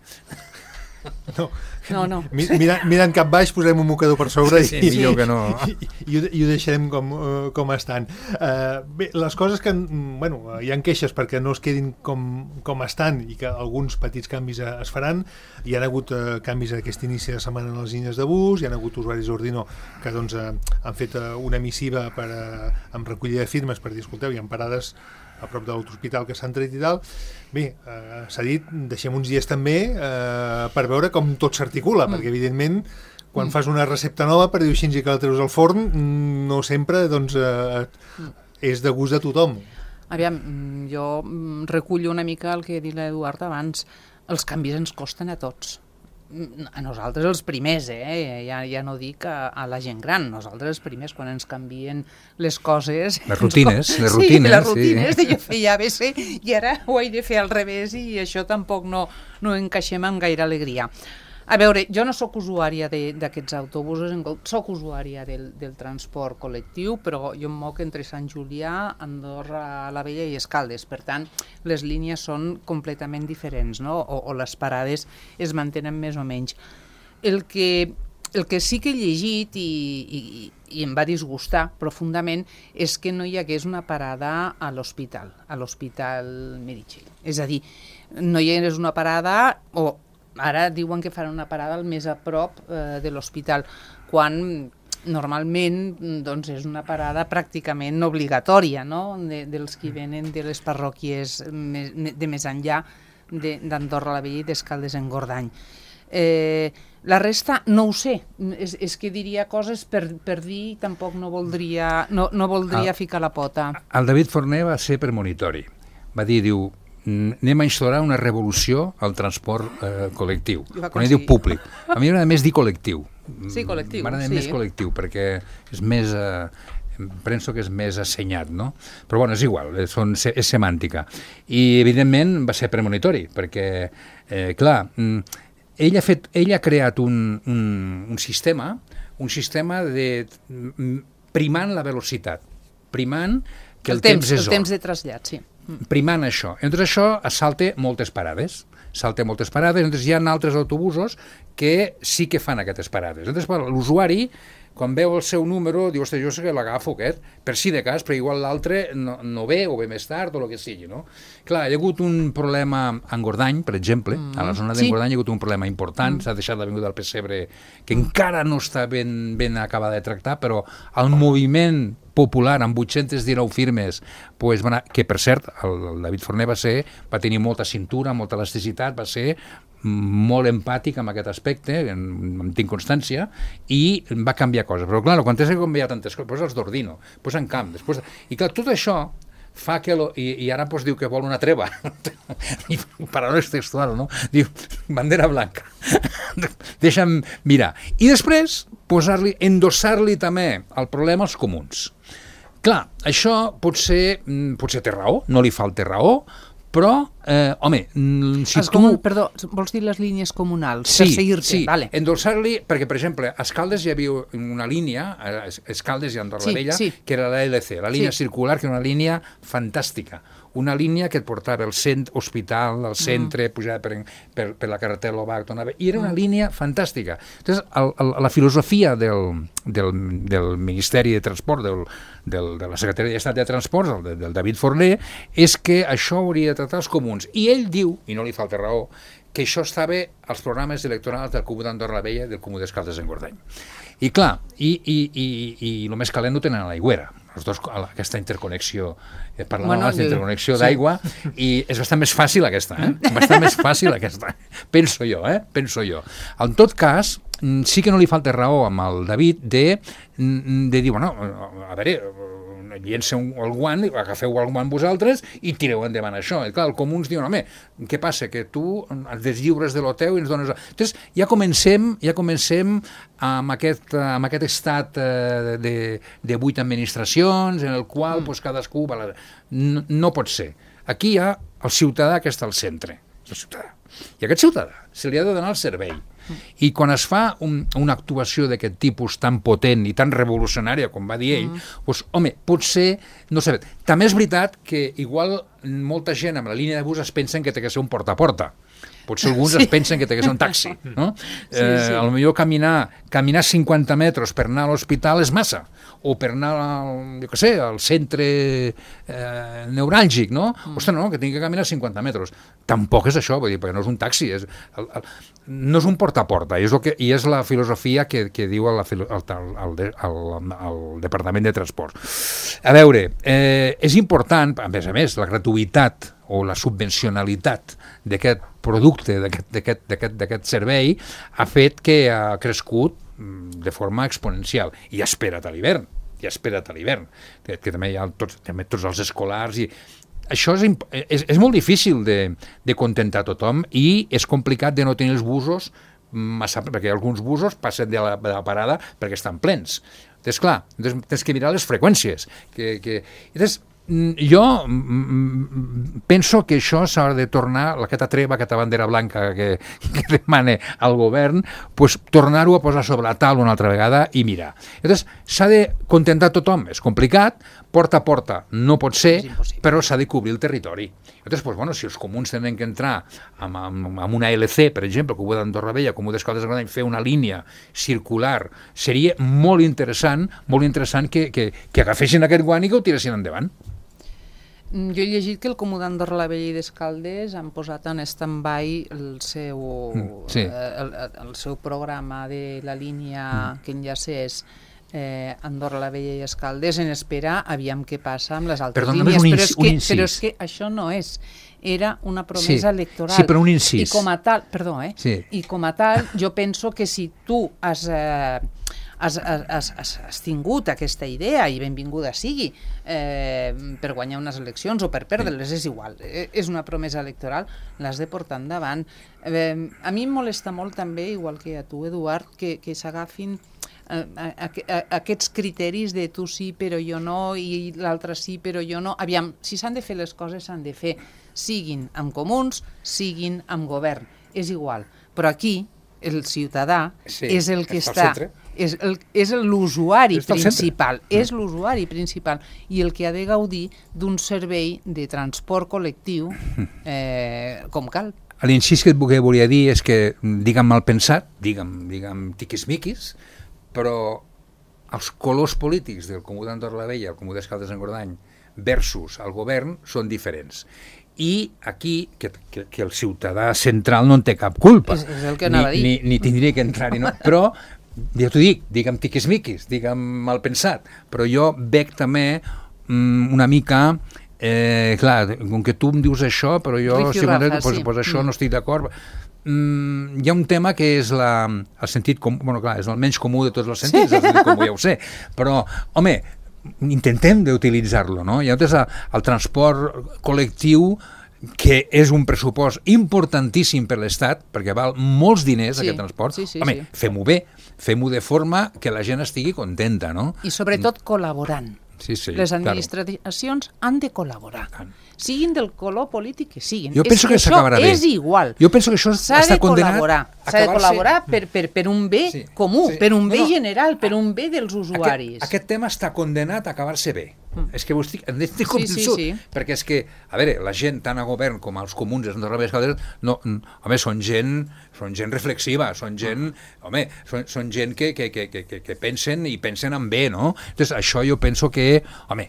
No. No, no. Mi- Mirant, mirant cap baix, posem un mocador per sobre Sí, i, sí, millor que no. i, i, ho, i ho deixarem com, uh, com estan. Uh, bé, les coses que... mm, Bueno, hi ha queixes perquè no es quedin com, com estan i que alguns petits canvis eh, es faran. Hi ha hagut uh, canvis aquest inici de setmana en les línies de bus, hi ha hagut usuaris d'Ordino que doncs, uh, han fet uh, una missiva per, uh, amb recollida de firmes per dir, escolteu, hi ha parades a prop de l'hospital que s'han tret i tal. Bé, eh, s'ha dit, deixem uns dies també eh, per veure com tot s'articula, mm. perquè evidentment quan mm. fas una recepta nova, per dir-ho així, i que la treus al forn, no sempre doncs, eh, mm. és de gust de tothom. Aviam, mm, jo mm, recullo una mica el que ha dit l'Eduard abans. Els canvis ens costen a tots. Mm, A nosaltres els primers, eh? ja, ja no dic a, a la gent gran, nosaltres els primers, quan ens canvien les coses... Les rutines, ens... les rutines, sí. les rutines, sí. de jo feia A B C i ara ho he de fer al revés i això tampoc no, no encaixem amb gaire alegria. A veure, jo no sóc usuària de- d'aquests autobusos, sóc usuària del, del transport col·lectiu, però jo em moc entre Sant Julià, Andorra la Vella i Escaldes. Per tant, les línies són completament diferents, no? o, o les parades es mantenen més o menys. El que, el que sí que he llegit i, i, i em va disgustar profundament és que no hi hagués una parada a l'hospital, a l'hospital Meritxell. És a dir, no hi hagués una parada o ara diuen que faran una parada al més a prop eh, de l'hospital, quan normalment doncs, és una parada pràcticament obligatòria, no? de, dels que venen de les parròquies més, de més enllà d'Andorra la Vella i d'Escaldes-Engordany. Eh, la resta no ho sé, és, és que diria coses per, per dir, tampoc no voldria, no, no voldria Ah. ficar la pota. El David Forner va ser premonitori. Va dir, diu, anem a instaurar una revolució al transport eh, col·lectiu. I va Quan ell diu aconseguir. públic. A mi m'agrada més dir col·lectiu. Sí, col·lectiu, M'agrada sí. més col·lectiu, perquè és més... Eh, penso que és més assenyat, no? Però bueno, és igual, eh, són, és semàntica. I evidentment va ser premonitori, perquè, eh, clar, mm, ell ha, fet, ell ha creat un, un, un sistema, un sistema de mm, primant la velocitat, primant que el, el temps, temps és el or. temps de trasllat, sí. Primant això. Entre això es salta moltes parades. salta moltes parades, llavors hi ha altres autobusos que sí que fan aquestes parades. Llavors l'usuari, quan veu el seu número, diu, ostres, jo sé que l'agafo aquest, per si de cas, però igual l'altre no, no ve, o ve més tard, o el que sigui, no? Clar, hi ha hagut un problema a Engordany, per exemple, mm. a la zona d'Engordany sí. hi ha hagut un problema important, mm. s'ha deixat l'avinguda del Pessebre, que encara no està ben, ben acabada de tractar, però el moviment popular amb vuit-centes dinou firmes, pues, va anar, que per cert, el, el David Forner va ser, va tenir molta cintura, molta elasticitat, va ser molt empàtic amb aquest aspecte, en, en tinc constància, i va canviar coses. Però, clar, quan has de canviar tantes coses, posa'ls d'ordino, posa en camp, després... I, clar, tot això fa que... Lo, i, I ara pues, diu que vol una treva. I paraules textual, no? Diu, bandera blanca. Deixa'm mirar. I després, posar-li, endossar-li també el problema als comuns. Clar, això potser, potser té raó, no li falta raó, però, eh, home, si els tu... comun, perdó, vols dir les línies comunals? Sí, per seguir-te? Sí, vale. Endossar-li, perquè, per exemple, a Escaldes hi havia una línia, a Escaldes i Andorra sí, la Vella, sí. que era la L C, la línia sí. circular, que era una línia fantàstica. Una línia que et portava al centre, hospital, al centre, mm. pujava per, per, per la carretera Lobac, tornava, i era una mm. línia fantàstica. Entonces, el, el, la filosofia del, del, del Ministeri de Transport, del, del, de la Secretaria d'Estat de Transports, del, del David Forner, és que això hauria de tractar els comuns. I ell diu, i no li falta raó, que això estava als programes electorals del Comú d'Andorra la Vella i del Comú d'Escaldes d'Engordany. I clar, i, i, i, i el més calent ho tenen a l'Aigüera, els dos, aquesta interconnexió, eh, parlant bueno, abans d'interconnexió sí. d'aigua, i és bastant més fàcil aquesta, eh? Bastant més fàcil aquesta, penso jo, eh? Penso jo. En tot cas, sí que no li falta raó amb el David de, de dir, bueno, a veure, llenceu el guant, agafeu el guant vosaltres i tireu endavant això. I clar, el comú ens diu, home, què passa? Que tu et deslliures de lo teu i ens dones... Entonces, ja comencem, ja comencem amb aquest, amb aquest estat de, de vuit administracions en el qual mm. pues, cadascú... Va la... no, no pot ser. Aquí hi ha el ciutadà que està al centre. El ciutadà. I a aquest ciutadà se li ha de donar el servei. I quan es fa un, una actuació d'aquest tipus tan potent i tan revolucionària, com va dir ell, mm. doncs, home, potser, no sé, també és veritat que igual molta gent amb la línia de bus es pensen que té que ser un porta a porta. Potser alguns sí. es pensen que té que ser un taxi, no? Sí, eh, sí. A lo millor caminar, caminar cinquanta metres per anar a l'hospital és massa, o per anar al, jo què sé, al centre eh, neuràlgic, no? Mm. Ostres, no, que tingui que caminar cinquanta metres. Tampoc és això, vull dir, perquè no és un taxi, és, el, el, no és un porta a porta, és el que, i és la filosofia que, que diu el, el, el, el, el Departament de Transports. A veure, eh, és important, a més a més, la gratuïtat o la subvencionalitat d'aquest producte, d'aquest servei, ha fet que ha crescut de forma exponencial. I ha esperat a l'hivern, i ha esperat a l'hivern, que, que també hi ha tots, també tots els escolars, i això és, és, és molt difícil de, de contentar tothom, i és complicat de no tenir els busos massa, perquè alguns busos passen de la, de la parada perquè estan plens. És clar, tens que mirar les freqüències. Que, que... Llavors, jo penso que això s'ha de tornar, aquesta treva, aquesta bandera blanca que, que demana al govern, pues, tornar-ho a posar sobre la taula una altra vegada i mirar. Llavors, s'ha de contentar tothom, és complicat, porta a porta no pot ser, però s'ha de cobrir el territori. Llavors, pues, bueno, si els comuns tenen que entrar amb, amb, amb una L C, per exemple, com ho d'Andorra Vella, com ho d'Escaldes d'Engordany, fer una línia circular, seria molt interessant, molt interessant que, que, que agafessin aquest guant i que ho tiressin endavant. Jo he llegit que el Comú d'Andorra la Vella i d'Escaldes han posat en stand-by el seu, sí. eh, el, el seu programa de la línia mm. que enllacés eh, Andorra la Vella i Escaldes en espera, aviam què passa amb les altres Perdó, línies. Un però, és que, incís. però és que això no és. Era una promesa sí. electoral. Sí, però un incís. I com a tal, perdó, eh? Sí. I com a tal, jo penso que si tu has... Eh, Has, has, has, has tingut aquesta idea, i benvinguda sigui, eh, per guanyar unes eleccions o per perdre-les, és igual, eh, és una promesa electoral, l'has de portar endavant. Eh, a mi em molesta molt també, igual que a tu, Eduard, que, que s'agafin eh, a, a, a, aquests criteris de tu sí però jo no, i l'altre sí però jo no. Aviam, si s'han de fer les coses s'han de fer, siguin amb comuns, siguin amb govern, és igual, però aquí el ciutadà sí, és el que està... És l'usuari principal, és l'usuari principal i el que ha de gaudir d'un servei de transport col·lectiu eh, com cal. l'incís que et volia dir és que, digue'm mal pensat, digue'm, digue'm tiquismiquis, però els colors polítics del Comú d'Andorra la Vella, el Comú d'Escaldes-Engordany, versus el govern, són diferents. I aquí, que, que, que el ciutadà central no en té cap culpa. És, és el que anava a dir. Ni, ni tindria que entrar-hi, no? Però, ja t'ho dic, digue'm tiquismiquis, digue'm mal pensat, però jo veig també mm, una mica... Eh, clar, com que tu em dius això, però jo, si Rafa, pues, sí. pues això mm. no estic d'acord. Mm, hi ha un tema que és la, el sentit comú, bueno, clar, és el menys comú de tots els sentits, sí. El sentit comú ja ho sé, però, home, intentem d'utilitzar-lo, no? Hi ha el, el transport col·lectiu, que és un pressupost importantíssim per l'Estat, perquè val molts diners, sí, aquest transport. Sí, sí, home, sí. fem-ho bé, fem-ho de forma que la gent estigui contenta, no? I sobretot col·laborant. Sí, sí, les administracions claro. han de col·laborar, siguin del color polític que siguin. Jo penso que, que s'acabarà bé. És igual. Jo penso que això està condenat a S'ha de col·laborar per, per, per un bé sí, comú, sí. per un bé no, no. general, per un bé dels usuaris. Aquest, aquest tema està condenat a acabar-se bé. Mm. És que ho estic, estic convençut. Sí, sí, sí. Perquè és que, a veure, la gent tant a govern com als comuns, no, home, són gent, són gent reflexiva, són gent, home, són, són gent que, que, que, que, que pensen i pensen en bé, no? Entonces, això jo penso que, home,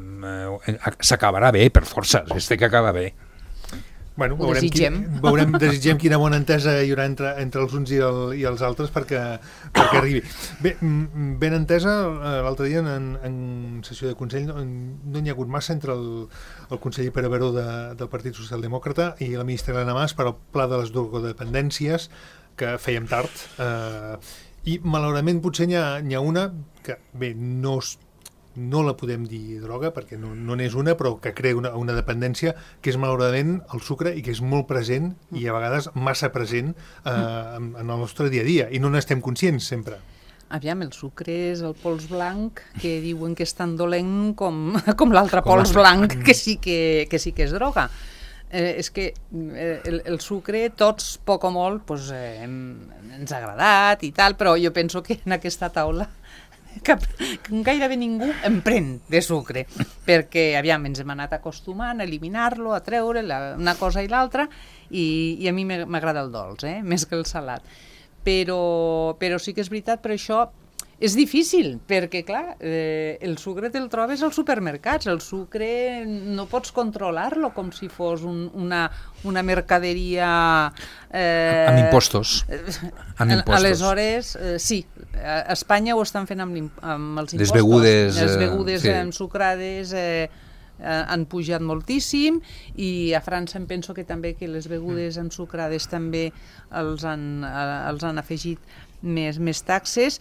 s'acabarà bé per força, es té que acabar bé. Bueno, veurem, desitgem. Qui, veurem, desitgem quina bona entesa hi haurà entre, entre els uns i, el, i els altres perquè, perquè arribi. Bé, ben entesa, l'altre dia en, en sessió de Consell no, no n'hi ha hagut massa entre el, el conseller Pere Baró de, del Partit Socialdemòcrata i la ministra Elena Mas per al pla de les drogodependències, que fèiem tard. Eh, I malauradament potser n'hi ha, n'hi ha una que, bé, no es no la podem dir droga perquè no no n'és una, però que crea una, una dependència que és malauradament el sucre i que és molt present i a vegades massa present eh, en, en el nostre dia a dia i no n'estem conscients sempre. Aviam, el sucre és el pols blanc que diuen que és tan dolent com, com l'altre pols blanc que sí que, que sí que és droga. Eh, és que eh, el, el sucre tots poc o molt pues, eh, ens ha agradat i tal, però jo penso que en aquesta taula que gairebé ningú en pren de sucre, perquè aviam, ens hem anat acostumant a eliminar-lo, a treure la, una cosa i l'altra, i, i a mi m'agrada el dolç, eh? Més que el salat. Però, però sí que és veritat, però això és difícil, perquè, clar, eh, el sucre te'l trobes als supermercats, el sucre no pots controlar-lo com si fos un, una, una mercaderia... Eh, amb impostos. Amb impostos. Aleshores, eh, sí, a Espanya ho estan fent amb, amb els impostos. Les begudes... Les begudes eh, sí. ensucrades eh, eh, han pujat moltíssim, i a França em penso que també que les begudes ensucrades també els han, eh, els han afegit més, més taxes,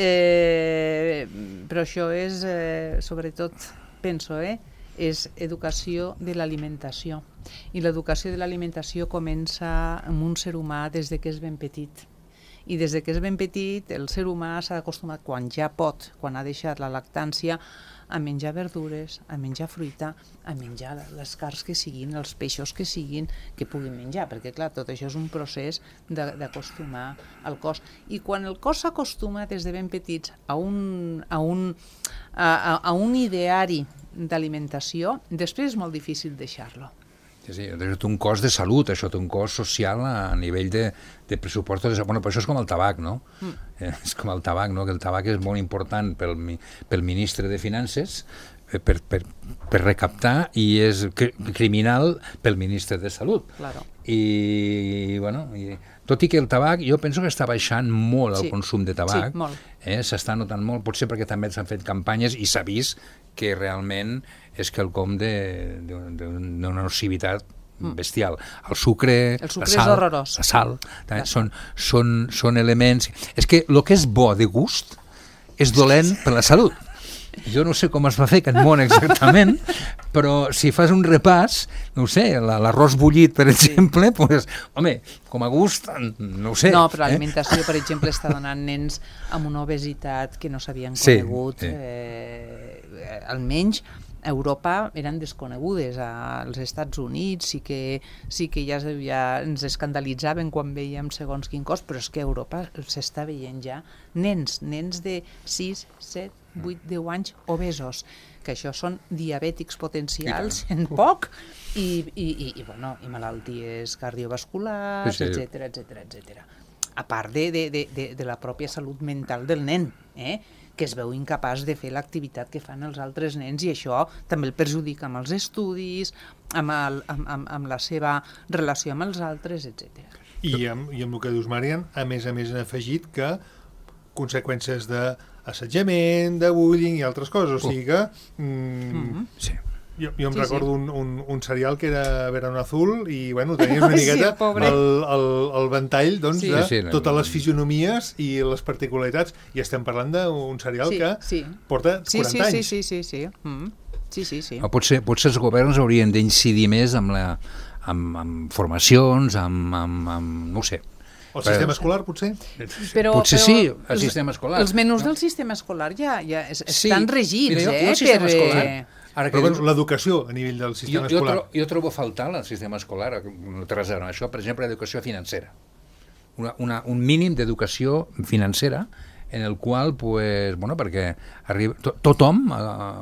eh, però això és, eh, sobretot, penso, eh, és educació de l'alimentació. I l'educació de l'alimentació comença amb un ser humà des de que és ben petit. I des de que és ben petit, el ser humà s'ha d'acostumat, quan ja pot, quan ha deixat la lactància, a menjar verdures, a menjar fruita, a menjar les carns que siguin, els peixos que siguin, que puguin menjar, perquè clar, tot això és un procés d'acostumar al cos. I quan el cos s'acostuma des de ben petits a un, a un, a, a un ideari d'alimentació, després és molt difícil deixar-lo. Sí, sí, això té un cost de salut, això té un cost social a nivell de, de pressupost. Bueno, però això és com el tabac, no? Mm. Eh, és com el tabac, no? Que el tabac és molt important pel, pel ministre de Finances, eh, per, per, per recaptar, i és criminal pel ministre de Salut. Claro. I, bueno, i, tot i que el tabac, jo penso que està baixant molt el sí. consum de tabac. Sí, molt. Eh, s'està notant molt, potser perquè també s'han fet campanyes i s'ha vist que realment és quelcom d'una nocivitat bestial. El sucre, el sucre la sal, és horrorós. La sal, també, són, són, són elements... És que el que és bo de gust és dolent per la salut. Jo no sé com es va fer aquest món exactament, però si fas un repàs, no ho sé, l'arròs bullit, per exemple, sí. pues, home, com a gust, no ho sé. No, però l'alimentació, eh? per exemple, està donant nens amb una obesitat que no s'havien conegut, sí, sí. Eh, almenys a Europa eren desconegudes, als Estats Units sí que, sí que ja, ja ens escandalitzaven quan veiem segons quin cos, però és que a Europa s'està veient ja nens, nens de sis, set, vuit, deu anys obesos, que això són diabètics potencials en poc, i, i, i, i, bueno, i malalties cardiovasculars, Sí, sí. etcètera, etcètera, etcètera. A part de, de, de, de, de la pròpia salut mental del nen, eh? que es veu incapaç de fer l'activitat que fan els altres nens, i això també el perjudica amb els estudis, amb, el, amb, amb, amb la seva relació amb els altres, etcètera. I amb, I amb el que dius, Marian, a més a més han afegit que conseqüències d'assetjament, de bullying i altres coses, o sigui que mm, Mm-hmm. Sí. jo, jo em Sí, recordo sí. un, un, un serial que era Verano Azul i bueno, tenies una Sí, miqueta pobre. el, el, el ventall doncs, Sí. de Sí, sí, no, totes no. les fisionomies i les particularitats, i estem parlant d'un serial Sí, que sí. porta Sí, sí, quaranta sí, anys. sí, sí, sí. Mm. Sí, sí, sí. O potser, potser els governs haurien d'incidir més amb, la, amb, amb formacions, amb, amb, amb... no ho sé. El sistema escolar, potser? Però, Potser però sí, el els- sistema escolar. Els menús No? del sistema escolar ja, ja es, Sí. estan regits, Mira, jo- eh? jo el sistema per, escolar, eh, ara que Però dius- bueno, l'educació a nivell del jo, sistema jo, escolar. tro, jo trobo a faltar al sistema escolar, no té res a veure amb això, per exemple, l'educació financera. Una, una, un mínim d'educació financera en el qual, pues, bueno, perquè arriba, to, tothom,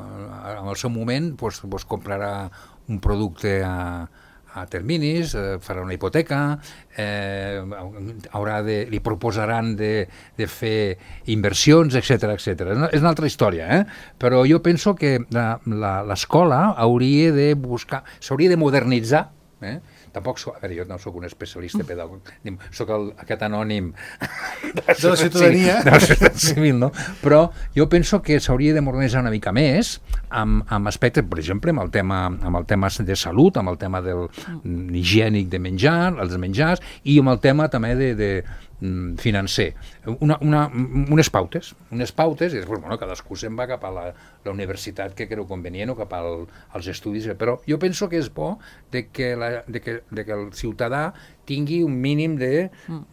eh, en el seu moment, pues, pues, comprarà un producte a, a terminis, eh, farà una hipoteca, eh, haurà de, li proposaran de, de fer inversions, etcètera, etcètera. És una, és una altra història, eh? Però jo penso que la- la- l'escola hauria de buscar, s'hauria de modernitzar, eh? Tampoc, so, a veure, jo no sóc un especialista pedagog, sóc el, aquest anònim De la ciutadania. de la societat civil, no? Però jo penso que s'hauria de modernitzar una mica més amb, amb aspectes, per exemple, amb el tema, amb el tema de salut, amb el tema del mm. higiènic de menjar, els menjars, i amb el tema també de, de mm, financer. Una, una, unes pautes, unes pautes, i després, bueno, cadascú se'n va cap a la, la universitat que creu convenient o cap al, als estudis, però jo penso que és bo de que, la, de que, de que el ciutadà tingui un mínim de,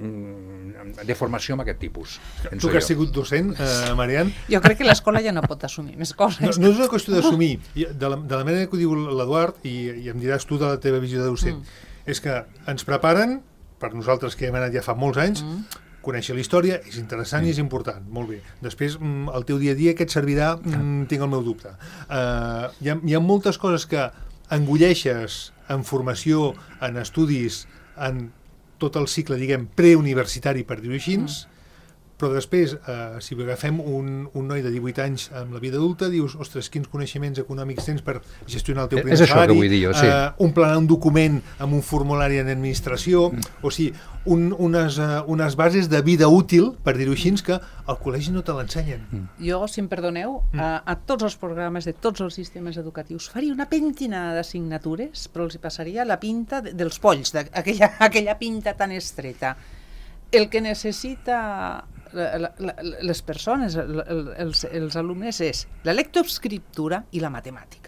mm. de formació amb aquest tipus. Tu que has sigut docent, eh, Marian, Jo crec que l'escola ja no pot assumir més no, coses. no és una qüestió d'assumir. I De, la, de la manera que ho diu l'Eduard, i, i em diràs tu de la teva visió de docent, mm. és que ens preparen, per nosaltres que hem anat ja fa molts anys, mm. conèixer la història és interessant mm. i és important, molt bé. Després, mm, el teu dia a dia, què et servirà? Mm, tinc el meu dubte. Uh, hi, ha, hi ha moltes coses que engolleixes en formació, en estudis, en tot el cicle, diguem, preuniversitari, per dir-ho així, mm. però després, eh, si agafem un, un noi de divuit anys amb la vida adulta, dius, ostres, quins coneixements econòmics tens per gestionar el teu primer És això salari, que vull dir jo, sí. eh, un planar un document amb un formulari en administració, mm. o sigui, un, unes, uh, unes bases de vida útil, per dir-ho així, que al col·legi no te l'ensenyen. Mm. Jo, si em perdoneu, a, a tots els programes de tots els sistemes educatius faria una pentinada d'assignatures, però els hi passaria la pinta de, dels polls, aquella, aquella pinta tan estreta. El que necessita la, la, la, les persones, el, el, els, els alumnes, és la lectoescriptura i la matemàtica.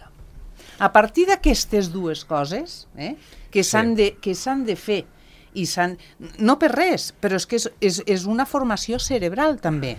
A partir d'aquestes dues coses, eh, que s'han Sí. de, que s'han de fer, i s'han... no per res, però és que és, és, és una formació cerebral també.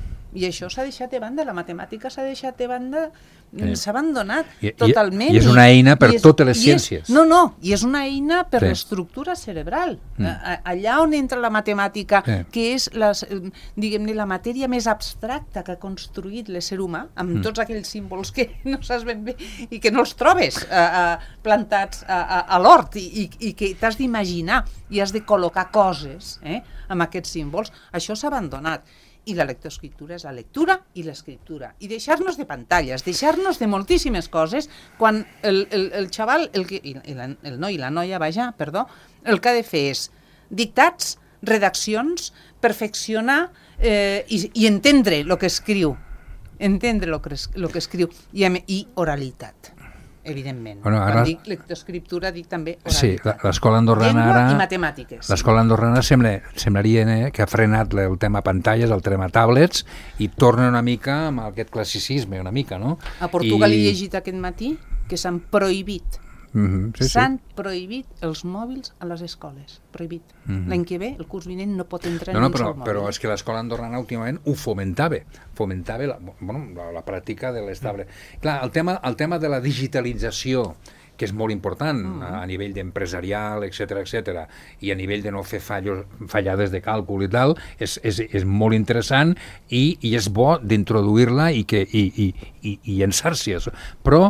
I això s'ha deixat de banda, la matemàtica s'ha deixat de banda, Sí. s'ha abandonat I- i- totalment. i és una eina per i és- totes les i és- ciències. No, no, i és una eina per Sí. l'estructura cerebral. Mm. A- Allà on entra la matemàtica, Sí. que és les, eh, diguem-ne, la matèria més abstracta que ha construït l'ésser humà, amb Mm. tots aquells símbols que no saps ben bé i que no els trobes a, a, plantats a, a, a l'hort, i, i, i que t'has d'imaginar i has de col·locar coses eh, amb aquests símbols, això s'ha abandonat. I la lectoescriptura és la lectura i l'escriptura. I deixar-nos de pantalles, deixar-nos de moltíssimes coses, quan el, el, el xaval, el, que, i la, el noi i la noia, vaja, perdó, el que ha de fer és dictats, redaccions, perfeccionar eh, i, i entendre el que escriu. Entendre el que, lo que escriu. I, i oralitat, evidentment. Bueno, ara- Quan dic lectoescriptura dic també oralitat. Sí, la- l'escola andorrana Llengua ara... i matemàtiques. L'escola andorrana sembla, semblaria eh, que ha frenat el tema pantalles, el tema tablets, i torna una mica amb aquest classicisme, una mica, no? A Portugal I... he llegit aquest matí que s'han prohibit Mm-hmm, sí, sí. s'han prohibit els mòbils a les escoles. Prohibit. Mhm. L'any que ve, el curs vinent, no pot entrar No, en no, un però, sol mòbil. però és que l'escola andorrana últimament ho fomentava, fomentava la, bueno, la, la pràctica de l'estable. Clar, el tema, el tema de la digitalització, que és molt important mm. a, a nivell d'empresarial, etcètera, etcètera, i a nivell de no fer fallos, fallades de càlcul i tal, és, és, és molt interessant i, i és bo d'introduir-la i, que, i, i, i, i llançar-s'hi. Però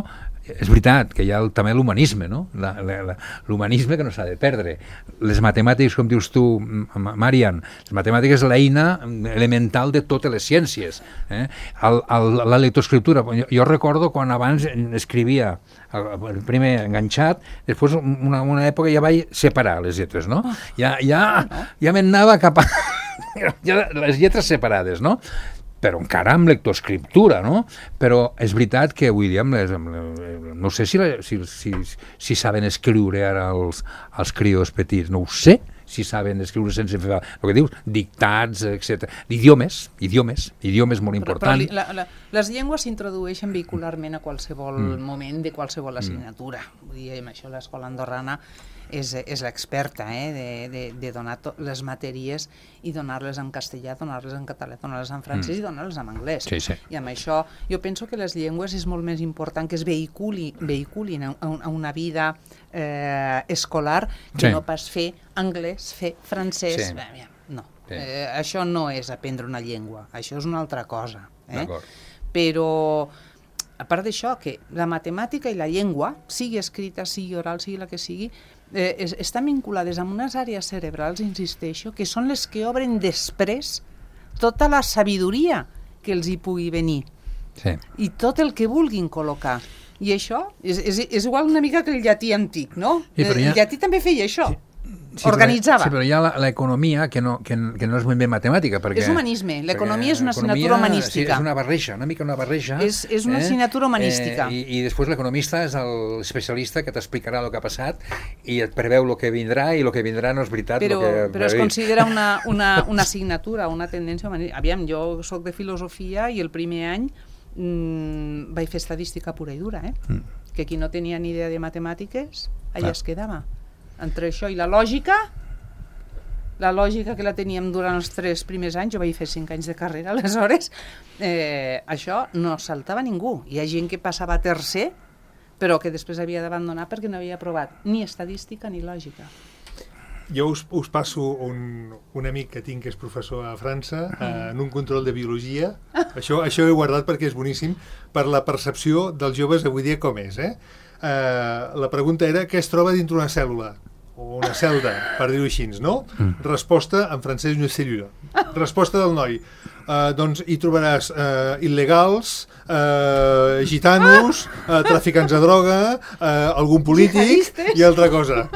és veritat que hi ha el, també l'humanisme, no? La, la, la, l'humanisme que no s'ha de perdre. Les matemàtiques, com dius tu, Marian, les matemàtiques és l'eina elemental de totes les ciències. Eh? El, el, la lectoescriptura, jo, jo recordo quan abans escrivia el primer enganxat, després una, una època ja vaig separar les lletres, no? Ja, ja, ja m'anava cap a... ja les lletres separades, no? Però encara amb lectoescriptura, no? Però és veritat que avui dia, amb les, amb les, no sé si, la, si, si, si saben escriure ara els, els crios petits, no ho sé, si saben escriure sense fer, el que dius, dictats, etcètera. Idiomes, idiomes, idiomes molt important. Però, però la, la, les llengües s'introdueixen vehicularment a qualsevol mm. moment de qualsevol assignatura. Mm. Vull dir, amb això l'escola andorrana és, és l'experta eh, de, de, de donar les matèries i donar-les en castellà, donar-les en català, donar-les en francès mm. i donar-les en anglès. Sí, sí. I amb això jo penso que les llengües és molt més important que es vehiculi, vehiculin a, a una vida eh, escolar que sí. no pas fer anglès, fer francès. Sí. Bé, no, sí. eh, això no és aprendre una llengua, això és una altra cosa. Eh? D'acord. Però a part d'això, que la matemàtica i la llengua, sigui escrita, sigui oral, sigui la que sigui, eh, es, estan vinculades amb unes àrees cerebrals, insisteixo, que són les que obren després tota la sabidoria que els hi pugui venir. Sí. I tot el que vulguin col·locar. I això és, és, és igual una mica que el llatí antic, no? Sí, ja... El llatí també feia això. Sí. Sí, organitzava. Però, sí, però hi ha l'economia que, no, que, que no és molt ben matemàtica. Perquè, és humanisme. L'economia és una assignatura humanística. Sí, és una barreja, una mica una barreja. És, és una eh? assignatura humanística. Eh, i, I després l'economista és l'especialista que t'explicarà el que ha passat i et preveu el que vindrà i el que vindrà no és veritat. Però, que però es considera una, una, una assignatura, una tendència humanística. Aviam, jo soc de filosofia i el primer any mmm, vaig fer estadística pura i dura, eh? Mm. Que qui no tenia ni idea de matemàtiques, allà es quedava. Entre això i la lògica, la lògica que la teníem durant els tres primers anys, jo vaig fer cinc anys de carrera, aleshores, eh, això no saltava ningú. Hi ha gent que passava a tercer, però que després havia d'abandonar perquè no havia provat ni estadística ni lògica. Jo us, us passo un, un amic que tinc que és professor a França, eh, en un control de biologia. Això, això ho he guardat perquè és boníssim, per la percepció dels joves avui dia com és, eh? Uh, la pregunta era què es troba dintre una cèl·lula o una celda, per dir-ho així, no? Mm. Resposta, en francès, una cèl·lula. Resposta del noi. Uh, doncs hi trobaràs uh, il·legals, uh, gitanos, uh, traficants de droga, uh, algun polític i altra cosa.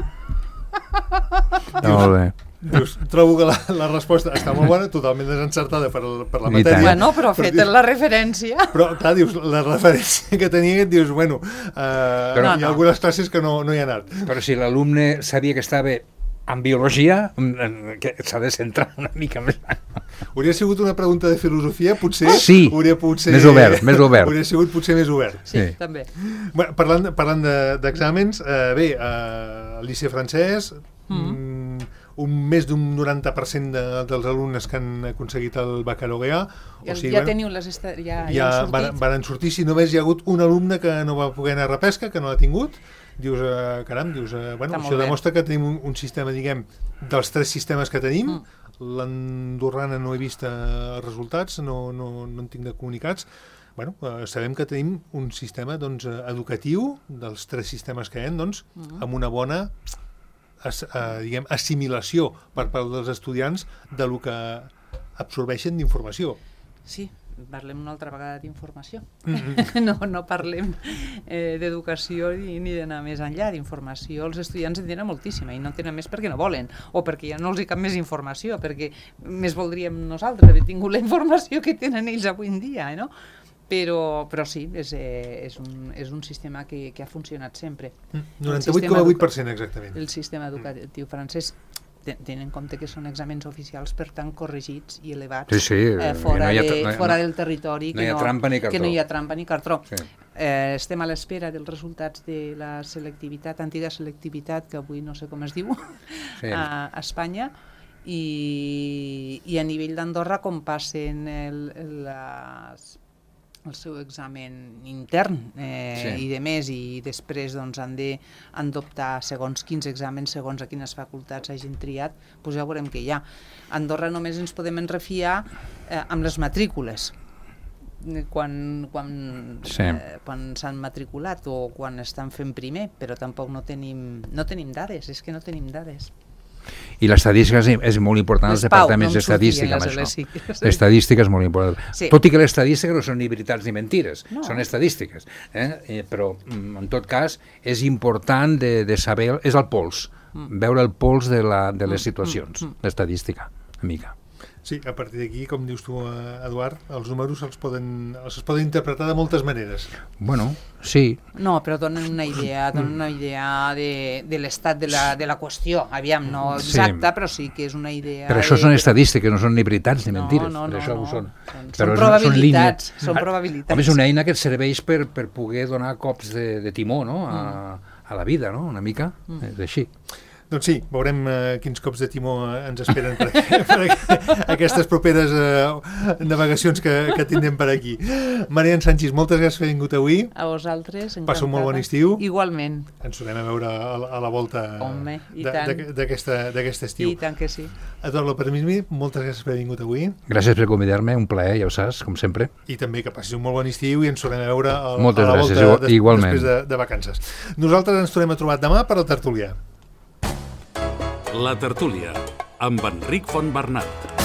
No, molt bé. Dius, trobo que la, la resposta està molt bona, totalment desencertada per, per la matèria. Bueno, però fet dius, la referència. Però, clar, dius, la referència que tenia, et dius, bueno, uh, però, hi ha no. algunes classes que no, no hi ha anat. Però si l'alumne sabia que estava en biologia, que s'ha de centrar una mica més. Hauria sigut una pregunta de filosofia, potser... Sí, hauria potser, més obert, més obert. Hauria sigut potser més obert. Sí, sí. també. Bueno, parlant parlant d'exàmens, de, eh, bé, eh, al liceu francès... Mm. un més d'un noranta per cent de, dels alumnes que han aconseguit el baccalaureat. Ja, o sigui, ja bueno, teniu les... Esta... Ja, ja, ja han van, van sortir, si només hi ha hagut un alumne que no va poder anar a repesca, que no l'ha tingut, dius, eh, caram, dius, eh, bueno, això demostra que tenim un, un sistema, diguem, dels tres sistemes que tenim, mm. l'andorrana no he vist eh, resultats, no, no, no en tinc de comunicats. Bueno, eh, sabem que tenim un sistema doncs, educatiu, dels tres sistemes que hi ha, doncs, mm. amb una bona... As, uh, diguem, assimilació per part dels estudiants de lo que absorbeixen d'informació. Sí, parlem una altra vegada d'informació. Mm-hmm. no, no parlem eh, d'educació ni, ni d'anar més enllà. D'informació els estudiants en tenen moltíssima i no en tenen més perquè no volen o perquè ja no els hi cap més informació, perquè més voldríem nosaltres haver tingut la informació que tenen ells avui en dia, eh, no? Però, però sí, és, eh, és, un, és un sistema que, que ha funcionat sempre. noranta-vuit coma vuit per cent exactament. El sistema educatiu mm. francès, tenint en compte que són exàmens oficials, per tant corregits i elevats sí, sí, eh, fora, no ha, de, no, fora no, del territori, no que, hi ha no, trampa ni cartró. que no hi ha trampa ni cartró. Sí. Eh, estem a l'espera dels resultats de la selectivitat, antiga selectivitat, que avui no sé com es diu, sí. a, a Espanya, i, i a nivell d'Andorra com passen el, les... el seu examen intern eh, sí. i de més, i després doncs, han d'adoptar segons quins exàmens, segons a quines facultats hagin triat, doncs ja veurem què hi ha. A Andorra només ens podem enrefiar eh, amb les matrícules, quan, quan, Sí. eh, quan s'han matriculat o quan estan fent primer, però tampoc no tenim, no tenim dades, és que no tenim dades. I l'estadística és, és molt important, els Les Pau, departaments no em d'estadística, sortien amb les això. L S I. L'estadística és molt important. Sí. Tot i que l'estadística no són ni veritats ni mentires, No. són estadístiques. Eh? Eh, però, mm, en tot cas, és important de, de saber, és el pols, mm. veure el pols de, la, de les situacions, mm. l'estadística, una mica. Sí, a partir d'aquí, com dius tu, eh, Eduard, els números els poden, els es poden interpretar de moltes maneres. Bueno, sí. No, però donen una idea, donen una idea de, de l'estat de, la, de la qüestió. Aviam, no exacta, Sí. però sí que és una idea... Però això de, són estadístiques, no són ni veritats ni No, mentires. no, Per no, això no. ho són. Són- Però són és- probabilitats, línies. són probabilitats. Home, és una eina que et serveix per, per poder donar cops de, de timó, no?, a, a la vida, no?, una mica. Mm. És així. Doncs sí, veurem eh, quins cops de timó eh, ens esperen per, aquí, per aquí, aquestes properes eh, navegacions que, que tindrem per aquí. Marian Sanchis, moltes gràcies per haver vingut avui. A vosaltres, encantada. Passa un molt bon estiu. Igualment. Ens tornem a veure a, la- a la volta Home, i de- tant. de- d'aquesta d'aquest estiu. I tant que sí. Eduard López Mismi, moltes gràcies per haver vingut avui Gràcies per convidar-me, un plaer, ja ho saps, com sempre. i també que passis un molt bon estiu i ens tornem a veure a, Moltes a la gràcies, volta igual- des, igualment. després de, de vacances. Nosaltres ens tornem a trobar demà per al Tertulià. La Tertúlia, amb Enric Fontbernat.